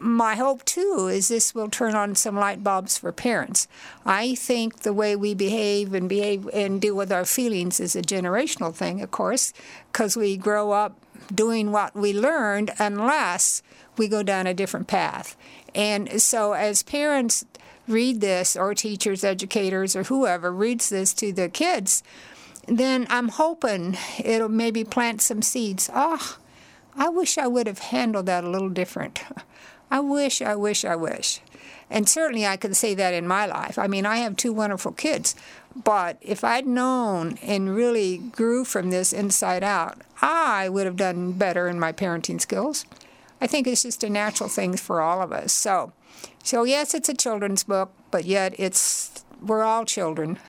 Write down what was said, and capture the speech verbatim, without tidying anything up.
my hope, too, is this will turn on some light bulbs for parents. I think the way we behave and behave and deal with our feelings is a generational thing, of course, because we grow up doing what we learned unless we go down a different path. And so as parents read this, or teachers, educators, or whoever reads this to the kids, then I'm hoping it'll maybe plant some seeds. Oh, I wish I would have handled that a little different. I wish, I wish, I wish. And certainly I could say that in my life. I mean, I have two wonderful kids, but if I'd known and really grew from this inside out, I would have done better in my parenting skills. I think it's just a natural thing for all of us. So, so yes, it's a children's book, but yet it's we're all children.